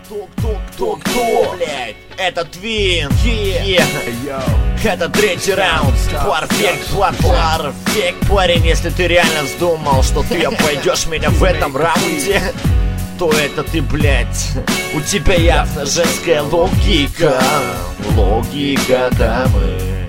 Кто, блядь? Это Твин, это третий раунд. Парфект, парень, если ты реально вздумал, что ты обойдешь меня в этом раунде, то это ты, блядь. У тебя явно женская логика. Логика дамы.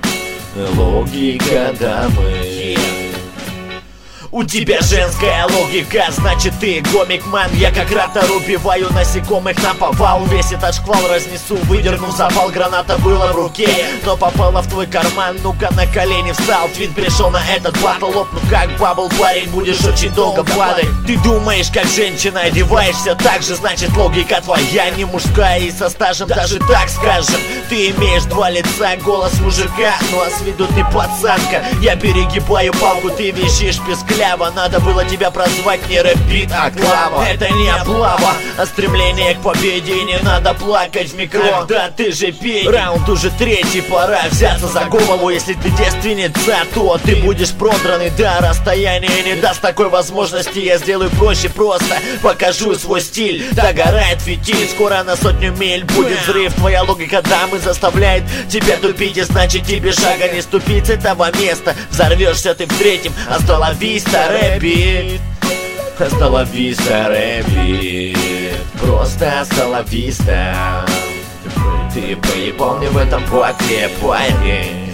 У тебя женская логика, значит ты гомик-ман. Я как ратор убиваю насекомых наповал. Весь этот шквал разнесу, выдерну запал. Граната была в руке, но попала в твой карман. Ну-ка на колени встал, Твин пришел на этот батл. Лопну как бабл, парень, будешь очень долго падать. Ты думаешь как женщина, одеваешься так же, значит логика твоя не мужская. И со стажем даже так скажем. Ты имеешь два лица, голос мужика, ну а с виду ты пацанка. Я перегибаю палку, ты вещишь пескля. Надо было тебя прозвать не рэп-бит, а клава. Это не облава, а стремление к победе. И не надо плакать в микро, да ты же пей. Раунд уже третий, пора взяться за голову. Если ты девственница, то ты будешь продранный. Да, расстояние не даст такой возможности. Я сделаю проще просто, покажу свой стиль. Догорает фитиль, скоро на 100 миль будет взрыв. Твоя логика дамы заставляет тебя тупить. И значит тебе шага не ступить с этого места. Взорвешься ты в третьем, остановись. Hasta la vista, рэпит. Просто hasta la vista. Ты поебал мне в этом батле, парень.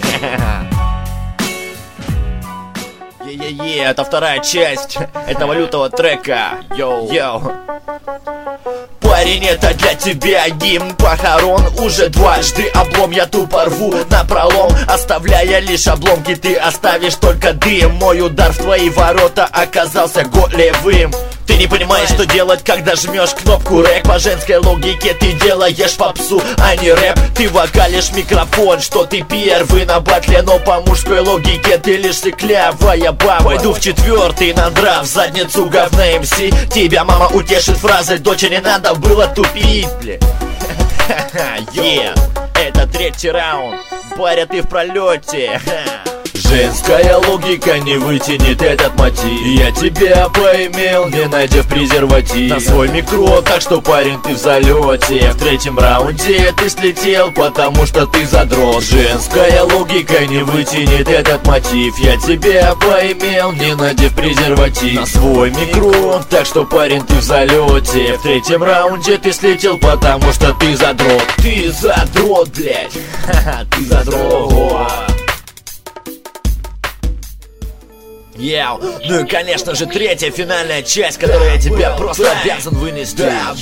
Это вторая часть этого лютого трека. Йоу. Парень, это для тебя гимн похорон. Уже дважды облом я тупо рву напролом. Оставляя лишь обломки, ты оставишь только дым. Мой удар в твои ворота оказался голевым. Ты не понимаешь, что делать, когда жмешь кнопку рэк. По женской логике ты делаешь попсу, а не рэп. Ты вокалишь микрофон, что ты первый на батле. Но по мужской логике ты лишь сыклявая баба. Пойду в четвертый надрав задницу говна МС. Тебя мама утешит фразой: доча, не надо было тупить, бля. Это третий раунд. Паря, ты в пролете. Женская логика не вытянет этот мотив. Я тебя поимел, не надев презерватив. На свой микро, так что, парень, ты в залете. В третьем раунде ты слетел, потому что ты задрот. Женская логика не вытянет этот мотив. Я тебя поимел, не надев презерватив. На свой микро, так что, парень, ты в залете. В третьем раунде ты слетел, потому что ты задрот. Ты задрот, блядь. Ты задрот. Ну и конечно же третья финальная часть, которую я тебя просто обязан вынести.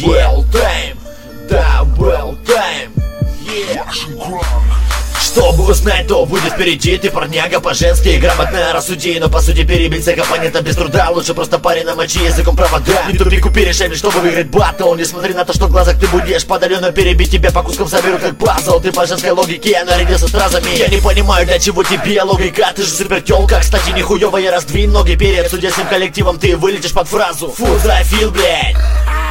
Double time. Чтобы узнать, то будет впереди. Ты парняга по-женски, грамотно рассуди. Но по сути перебить всех оппонентов без труда. Лучше просто парень намочи языком провода. Не тупику перешагни, чтобы выиграть баттл. Несмотря на то, что в глазах ты будешь подаленно перебить. Тебя по кускам соберут как пазл. Ты по женской логике, я нарядился стразами. Я не понимаю, для чего тебе логика. Ты же супертёлка, кстати, нихуёво. Я раздвинь ноги перед судейским коллективом. Ты вылетишь под фразу: фу, зафил, блядь.